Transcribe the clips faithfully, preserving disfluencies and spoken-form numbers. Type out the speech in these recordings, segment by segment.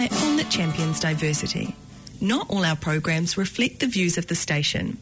platform that champions diversity. Not all our programs reflect the views of the station.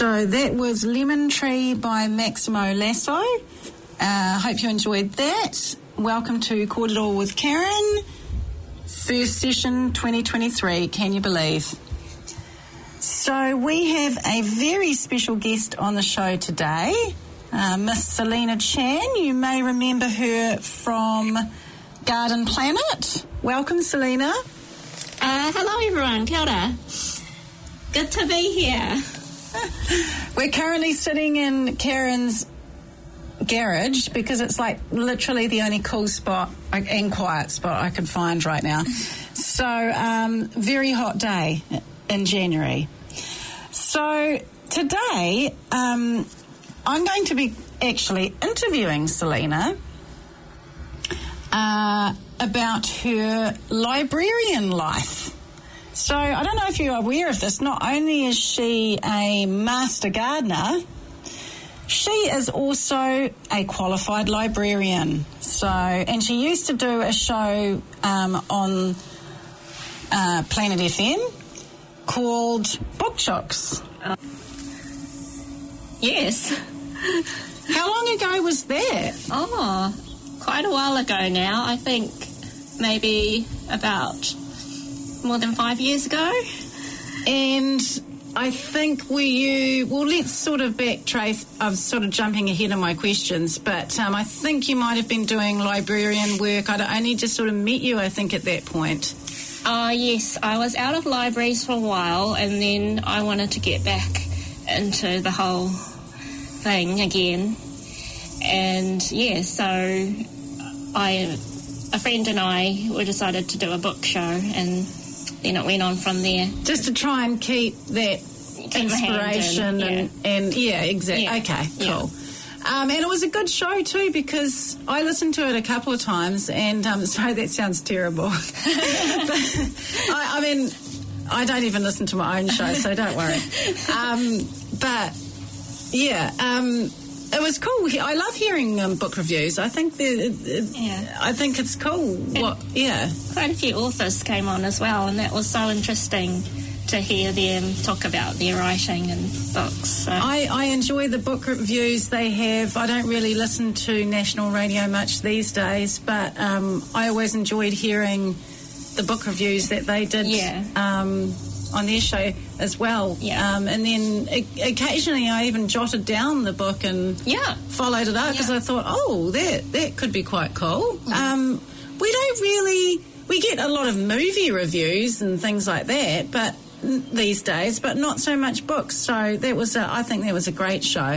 So that was Lemon Tree by Maximo Lasso. I uh, hope you enjoyed that. Welcome to Korero with Karen. First session twenty twenty-three, can you believe? So we have a very special guest on the show today, uh, Miss Selena Chan. You may remember her from Garden Planet. Welcome, Selena. Uh, hello, everyone. Kia ora. Good to be here. We're currently sitting in Karen's garage because it's like literally the only cool spot and quiet spot I can find right now. So, um, very hot day in January. So today, um, I'm going to be actually interviewing Selena uh, about her librarian life. So I don't know if you're aware of this. Not only is she a master gardener, she is also a qualified librarian. So, and she used to do a show um, on uh, Planet F M called Bookshocks. Uh, yes. How long ago was that? Oh, quite a while ago now. I think maybe about more than five years ago. And I think were you, well, let's sort of backtrace. I'm sort of jumping ahead of my questions, but um, I think you might have been doing librarian work. I'd only just sort of met you, I think, at that point. Uh, yes, I was out of libraries for a while, and then I wanted to get back into the whole thing again. And, yeah, so I, a friend and I, we decided to do a book show, and then it went on from there. Just to try and keep that keep inspiration in, and, yeah. and, yeah, exactly. Yeah. Okay, cool. Yeah. Um, and it was a good show too because I listened to it a couple of times and, um, sorry, that sounds terrible. but, I, I mean, I don't even listen to my own show, so don't worry. Um, but, yeah, um, it was cool. I love hearing um, book reviews. I think it, it, yeah. I think it's cool. What, yeah. Quite a few authors came on as well, and that was so interesting to hear them talk about their writing and books. So. I, I enjoy the book reviews they have. I don't really listen to national radio much these days, but um, I always enjoyed hearing the book reviews that they did yeah. um, on their show as well. Yeah. Um, and then o- occasionally I even jotted down the book and yeah. followed it up because yeah. I thought, oh, that, that could be quite cool. Mm. Um, we don't really... We get a lot of movie reviews and things like that, but these days, but not so much books. So that was, a, I think that was a great show.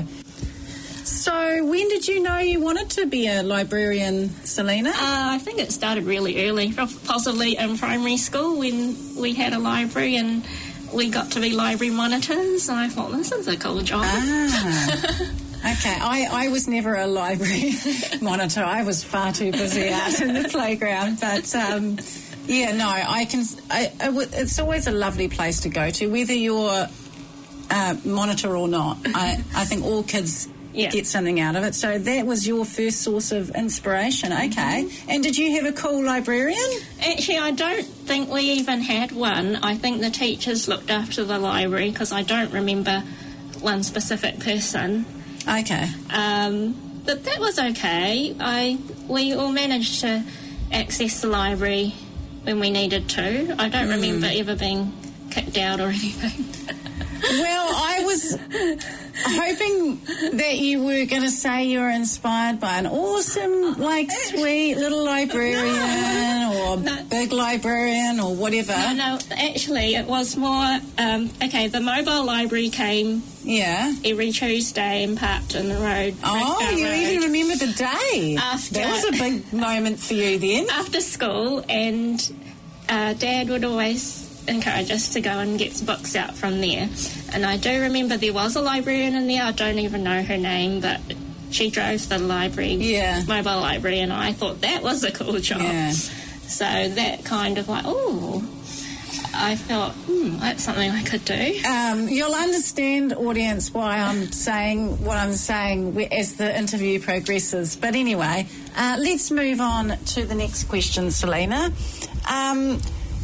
So when did you know you wanted to be a librarian, Selena? Uh, I think it started really early, possibly in primary school when we had a library and we got to be library monitors. And I thought, this is a cool job. Ah. Okay, I, I was never a library monitor. I was far too busy out in the playground. But, um, yeah, no, I can... I, I, it's always a lovely place to go to, whether you're a monitor or not. I, I think all kids yeah. get something out of it. So that was your first source of inspiration. Okay. Mm-hmm. And did you have a cool librarian? Actually, I don't think we even had one. I think the teachers looked after the library because I don't remember one specific person. Okay. Um, but that was okay. I we all managed to access the library when we needed to. I don't mm. remember ever being kicked out or anything. Well, I was hoping that you were going to say you were inspired by an awesome, like, sweet little librarian no. or no. big librarian or whatever. No, no, actually, it was more, um, okay, the mobile library came yeah. every Tuesday in Parkton Road. Oh, you Road. even remember the day. After, that was a big moment for you then. After school, and uh, Dad would always encourage us to go and get books out from there. And I do remember there was a librarian in there. I don't even know her name, but she drove the library, yeah. mobile library, and I thought that was a cool job. Yeah. So that kind of like, oh, I thought, hmm, that's something I could do. Um, you'll understand, audience, why I'm saying what I'm saying as the interview progresses. But anyway, uh, let's move on to the next question, Selena. Um,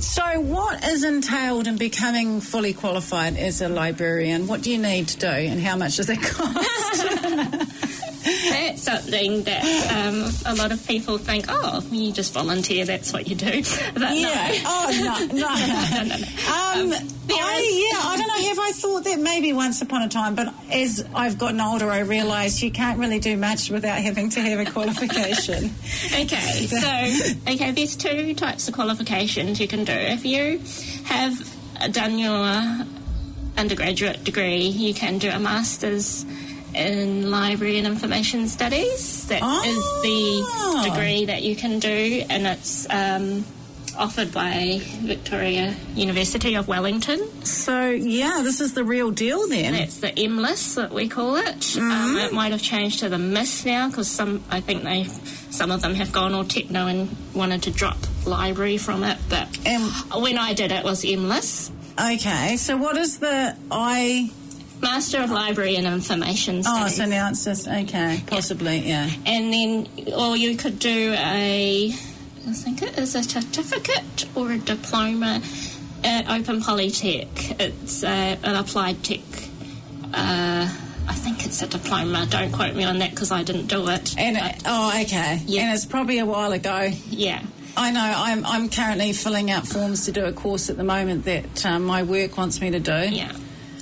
So what is entailed in becoming fully qualified as a librarian? What do you need to do and how much does it cost? That's something that um, a lot of people think, oh, you just volunteer, that's what you do. But yeah. no. Oh, no, no. no, no, no. Um, Um, I, yeah, I don't know. Have I thought that maybe once upon a time, but as I've gotten older, I realise you can't really do much without having to have a qualification. Okay, so, okay, there's two types of qualifications you can do. If you have done your undergraduate degree, you can do a master's in Library and Information Studies. That oh. is the degree that you can do, and it's um, offered by Victoria University of Wellington. So, yeah, this is the real deal then. That's the M L I S that we call it. Mm-hmm. Um, it might have changed to the M I S now because some, I think they, some of them have gone all techno and wanted to drop library from it. But um, when I did it, it was M L I S. Okay, so what is the I... Master of Library and Information Studies. Oh, so now it's just, okay, possibly, yeah. yeah. And then, or you could do a, I think it is a certificate or a diploma at Open Polytech. It's uh, an applied tech, uh, I think it's a diploma. Don't quote me on that because I didn't do it. And it, Oh, okay. Yeah. And it's probably a while ago. Yeah. I know. I'm I'm currently filling out forms to do a course at the moment that um, my work wants me to do. Yeah.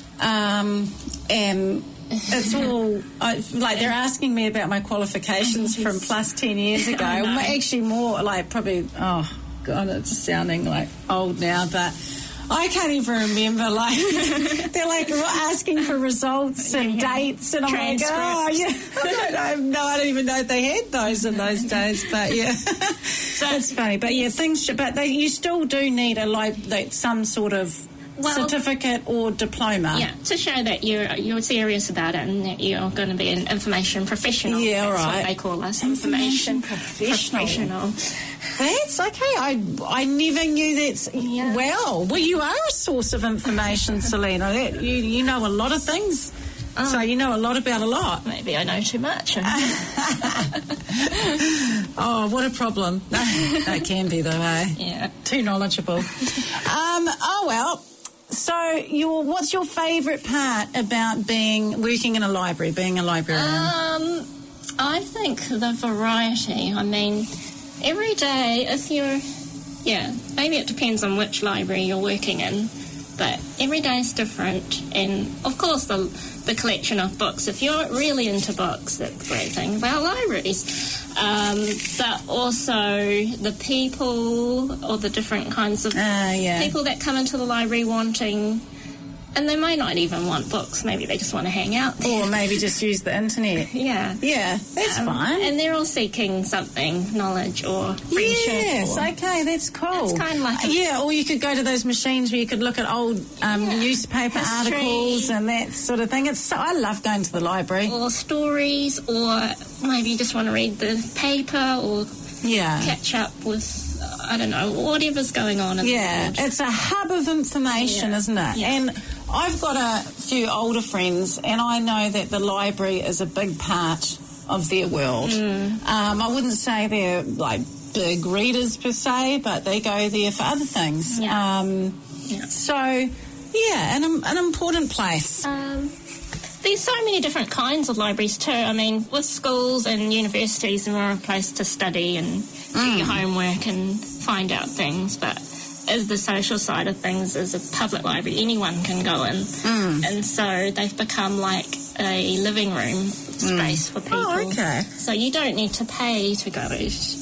Um, and it's all, I, like, they're asking me about my qualifications from plus ten years ago. Actually more, like, probably, oh, God, it's sounding, like, old now, but I can't even remember, like, they're, like, asking for results and yeah. dates, and I'm like, oh, yeah, I don't know, no, I don't even know if they had those in those days, but, yeah. So it's funny, but, yeah, things, should, but they, you still do need, a like, like some sort of Well, certificate or diploma. Yeah, to show that you're you're serious about it and that you're going to be an information professional. Yeah, That's right. what they call us, information, information professional. professional. That's okay. I I never knew that. Yeah. Well, well, you are a source of information, Selena. That, you you know a lot of things. Oh. So you know a lot about a lot. Maybe I know too much. Oh, what a problem. That can be, though, eh? Yeah. Too knowledgeable. um, oh, well. So, your what's your favourite part about being working in a library, being a librarian? Um, I think the variety. I mean, every day, if you're, yeah, maybe it depends on which library you're working in, but every day is different. And, of course, the the collection of books. If you're really into books, that's the great thing about libraries. Um, but also the people or the different kinds of uh, yeah. people that come into the library wanting, and they may not even want books, maybe they just want to hang out there. Or maybe just use the internet. Yeah. Yeah, that's um, fine. And they're all seeking something, knowledge or friendship. Yes, or, okay, that's cool. It's kind of like... A, yeah, or you could go to those machines where you could look at old um, yeah, history. newspaper articles and that sort of thing. It's so, I love going to the library. Or stories, or maybe you just want to read the paper or yeah. catch up with... I don't know, whatever's going on in yeah, the world. It's a hub of information, yeah. isn't it? Yeah. And I've got a few older friends, and I know that the library is a big part of their world. Mm. Um, I wouldn't say they're, like, big readers per se, but they go there for other things. Yeah. Um, yeah. So, yeah, an, an important place. Um, there's so many different kinds of libraries too. I mean, with schools and universities, they're more a place to study and mm. do your homework and find out things, but as the social side of things, as a public library, anyone can go in. Mm. And so they've become like a living room space mm. for people. Oh, okay. So you don't need to pay to go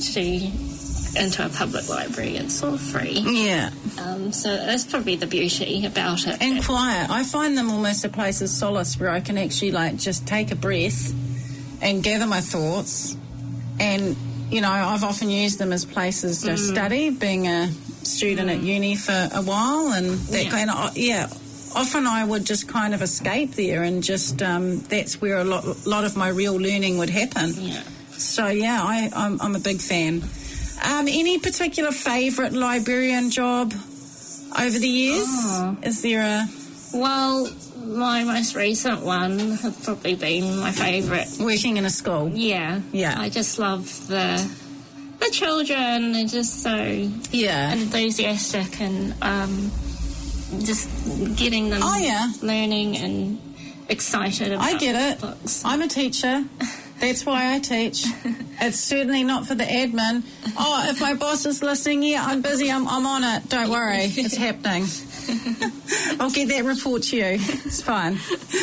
to into a public library. It's all free. Yeah. Um, so that's probably the beauty about it. And quiet. I find them almost a place of solace where I can actually, like, just take a breath and gather my thoughts. And, you know, I've often used them as places to mm. study, being a student mm. at uni for a while, and that yeah. kind of, yeah, often I would just kind of escape there, and just um, that's where a lot, lot of my real learning would happen. Yeah. So yeah, I, I'm, I'm a big fan. Um, any particular favourite librarian job over the years? Oh. Is there a? Well, my most recent one has probably been my favourite. Working in a school. Yeah. Yeah. I just love the the the children are just so yeah. enthusiastic and um, just getting them oh, yeah. learning and excited about I get it. books. I'm a teacher. That's why I teach. It's certainly not for the admin. Oh, if my boss is listening, yeah, I'm busy, I'm, I'm on it. Don't worry, it's happening. I'll get that report to you. It's fine.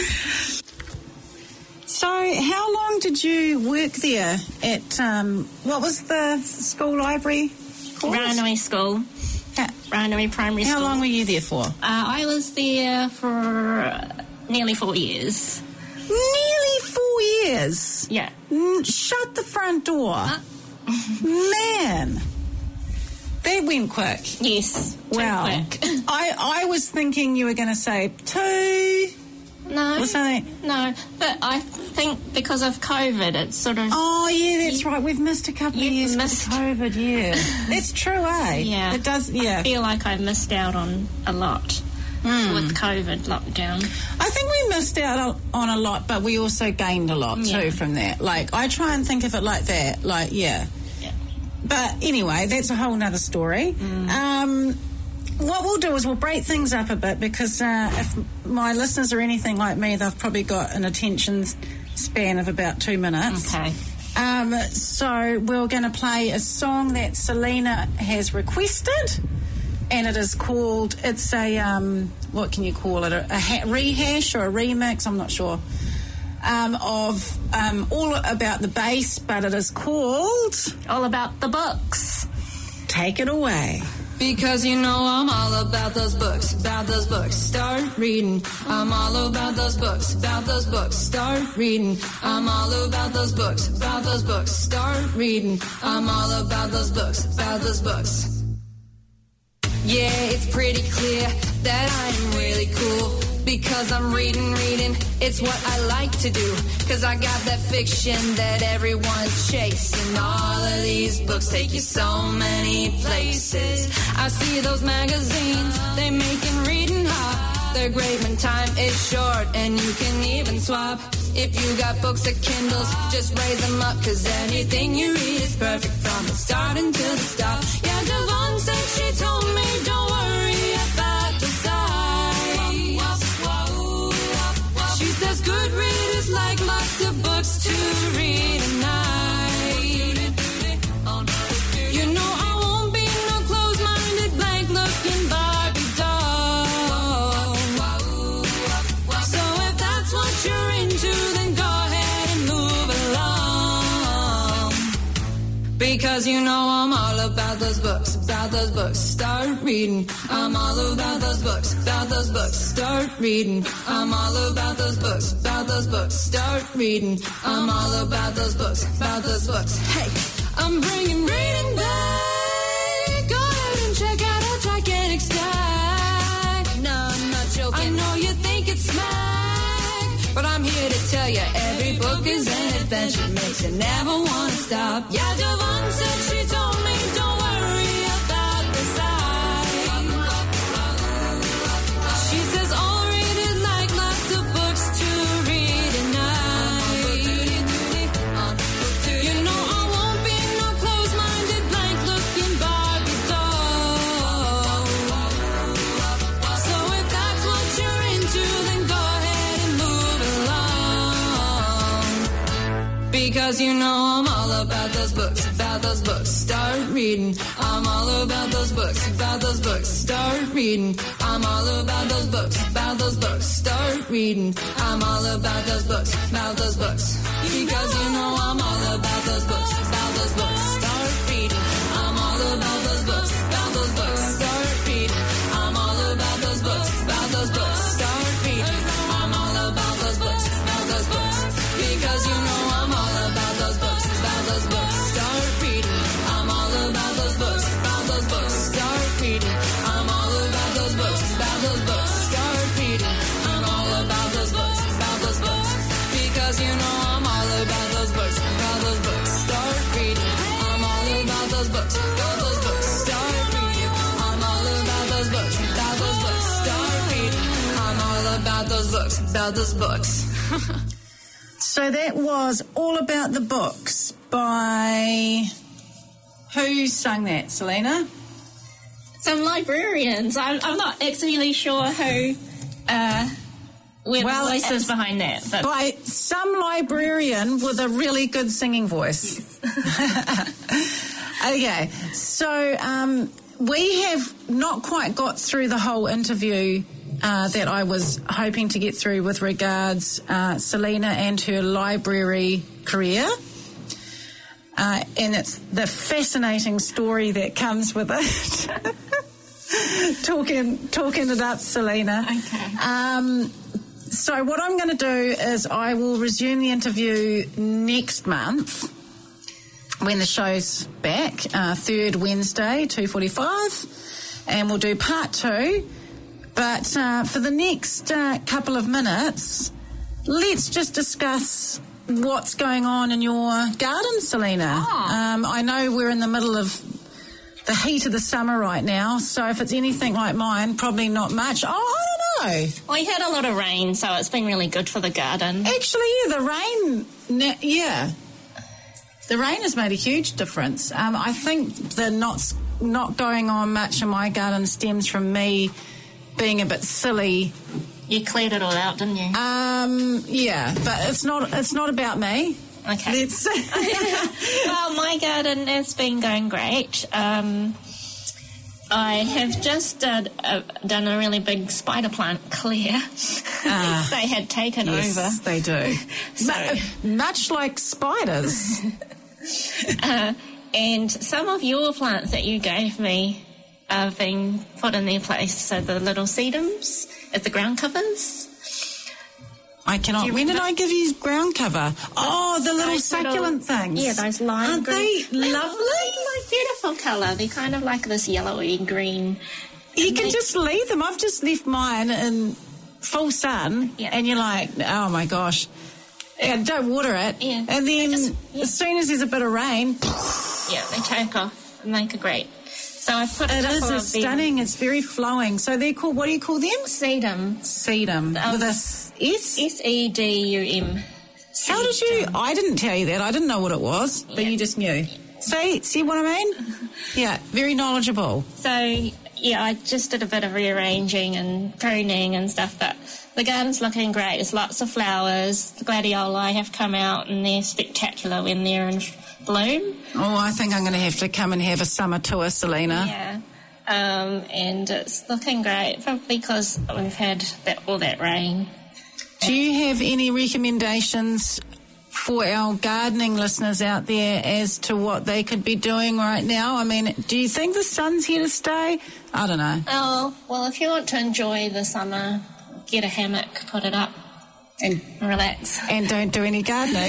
So how long did you work there at, um, what was the school library called? Ranui School. How, Ranui Primary how School. How long were you there for? Uh, I was there for nearly four years. Nearly four years? Yeah. Mm, shut the front door. Uh. Man. That went quick. Yes. Wow. Quick. I, I was thinking you were going to say two. No. Or something. No. But I think because of COVID, it's sort of... Oh, yeah, that's you, right. We've missed a couple of years missed with COVID, yeah. That's true, eh? Yeah. It does, yeah. I feel like I've missed out on a lot. Mm. With COVID lockdown. I think we missed out on a lot, but we also gained a lot yeah. too from that. Like, I try and think of it like that. Like, yeah. yeah. But anyway, that's a whole nother story. Mm. Um, what we'll do is we'll break things up a bit because uh, if my listeners are anything like me, they've probably got an attention span of about two minutes. Okay. Um, so we're going to play a song that Selena has requested. And it is called, it's a, um, what can you call it, a, a ha- rehash or a remix, I'm not sure, um, of um, All About the Bass, but it is called... All About the Books. Take it away. Because you know I'm all about those books, about those books, start reading. I'm all about those books, about those books, start reading. I'm all about those books, about those books, start reading. I'm all about those books, about those books. Yeah, it's pretty clear that I'm really cool because I'm reading, reading, it's what I like to do. Cause I got that fiction that everyone's chasing. All of these books take you so many places. I see those magazines, they making reading hot. They're great when time is short and you can even swap. If you got books or Kindles, just raise them up, cause anything you read is perfect from the start until the stop. Yeah, Devon said she told me don't worry about the size. She says good readers like lots of books to read a night. You know I won't be no closed-minded, blank-looking Barbie doll. So if that's what you're into, then go ahead and move along. Because you know I'm all about those books, about those books, start reading. I'm all about those books, about those books, start reading. I'm all about those books, about those books, start reading. I'm all about those books, about those books. Hey, I'm bringing reading back. Go ahead and check out our gigantic stack. No, I'm not joking. I know you think it's smack, but I'm here to tell you every book is an adventure, makes you never want to stop. Yeah, Devon said she told me don't worry about the size. She says all readers like lots of books to read at night. You know I won't be no closed-minded, blank-looking Barbie doll. So if that's what you're into, then go ahead and move along. Because you know I'm all about those books, about those books, start reading. I'm all about those books, about those books, start reading. I'm all about those books, about those books, start reading. I'm all about those books, about those books. Because you know I'm all about those books, about those books, start reading. I'm all about those books, about those books, start reading. I'm all about those books, about those books, start reading. I'm all about those books, about those books. Because you know I'm all about those books, about those books, start reading. I'm all about those books, about those books, start reading. I'm all about those books, about those books, start reading. I'm all about those books, about those books. Because you know I'm all about those books, about those books, start reading. I'm all about those books, about those books, start reading. I'm all about those books, about those books, start reading. I'm all about those books, about those books. So that was All About the Books by... Who sung that, Selena? Some librarians. I'm, I'm not exactly sure who... Uh, We're well, the voices behind that. But by some librarian with a really good singing voice. Okay, so um, we have not quite got through the whole interview uh, that I was hoping to get through with regards uh, Selena and her library career. Uh, and it's the fascinating story that comes with it. talking, talking it up, Selena. Okay. Um, So what I'm going to do is I will resume the interview next month when the show's back, uh, third Wednesday, two forty-five, and we'll do part two. But uh, for the next uh, couple of minutes, let's just discuss what's going on in your garden, Selena. Oh. Um, I know we're in the middle of the heat of the summer right now, so if it's anything like mine, probably not much. Oh, I don't know. we had a lot of rain, so it's been really good for the garden. Actually, yeah, the rain, yeah, the rain has made a huge difference. Um, I think the not not going on much in my garden stems from me being a bit silly. You cleared it all out, didn't you? Um, yeah, but it's not it's not about me. Okay. Let's Well, my garden has been going great. Um, I have just done a, done a really big spider plant clear. Ah, they had taken yes, over. they do. So, Mu- much like spiders. uh, and some of your plants that you gave me have been put in their place. So the little sedums at the ground covers. I cannot. When did I give you ground cover? Oh, the little Those succulent little, things. Yeah, those lime Aren't green. they lovely? Like beautiful colour. They're kind of like this yellowy green. You And can they- just leave them. I've just left mine in full sun, Yeah. and you're like, oh my gosh. Yeah, don't water it. Yeah. And then Just- yeah. as soon as there's a bit of rain, Yeah, they take off and make a great. So I put a it couple is of them- stunning. It's very flowing. So they're called, what do you call them? Sedum. Sedum. Um, With a s- S? S E D U M. How did you? I didn't tell you that. I didn't know what it was, but Yeah. you just knew. See, see what I mean? Yeah, very knowledgeable. So, yeah, I just did a bit of rearranging and pruning and stuff, but the garden's looking great. There's lots of flowers. The gladioli have come out and they're spectacular when they're in bloom. Oh, I think I'm going to have to come and have a summer tour, Selena. Yeah. Um, and it's looking great, probably because we've had that, all that rain. Do you have any recommendations for our gardening listeners out there as to what they could be doing right now? I mean, do you think the sun's here to stay? I don't know. Oh, well, if you want to enjoy the summer, get a hammock, put it up, And relax. and don't do any gardening.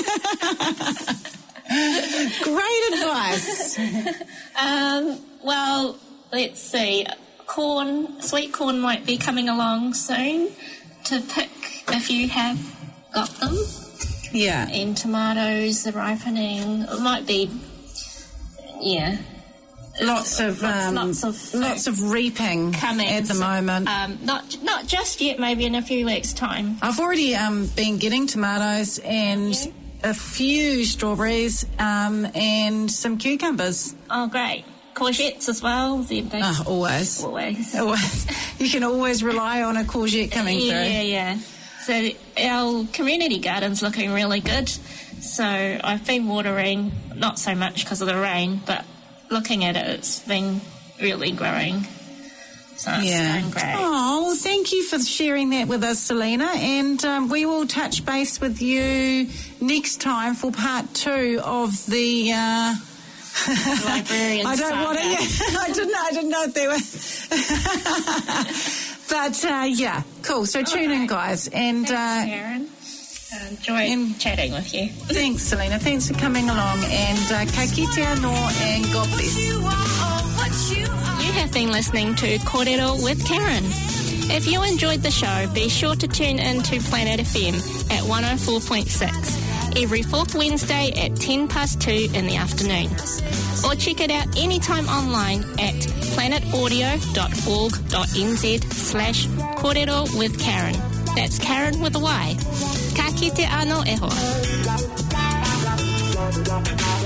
Great advice. Um, well, let's see. Corn, sweet corn might be coming along soon to pick if you have got them. Yeah. And tomatoes are ripening. It might be, yeah. Lots of Lots- um, lots of- lots of reaping Coming at the moment. Um, not not just yet. Maybe in a few weeks' time. I've already um, been getting tomatoes and Yeah. a few strawberries um, and some cucumbers. Oh, great! Courgettes as well. They- they- Oh, always. Always. Always. You can always rely on a courgette coming Yeah, through. yeah, yeah. So our community garden's looking really good. So I've been watering, not so much because of the rain, but looking at it, it's been really growing. So it's Yeah. going great. Oh, well, thank you for sharing that with us, Selena. And um, we will touch base with you next time for part two of the. Uh, Librarian I don't want to. saga. Yeah, I didn't. I didn't know if they were. But uh, yeah, cool. So tune in, right. guys, and. Thanks, Uh, Karen. I enjoyed and- chatting with you. Thanks, Selena. Thanks for coming along. And uh, ka kite anō and God bless. You have been listening to Kōrero with Karen. If you enjoyed the show, be sure to tune in to Planet F M at one oh four point six every fourth Wednesday at ten past two in the afternoon. Or check it out anytime online at planetaudio.org.nz slash Kōrero with Karen. That's Karen with a Y. Ka kite anō e hoa.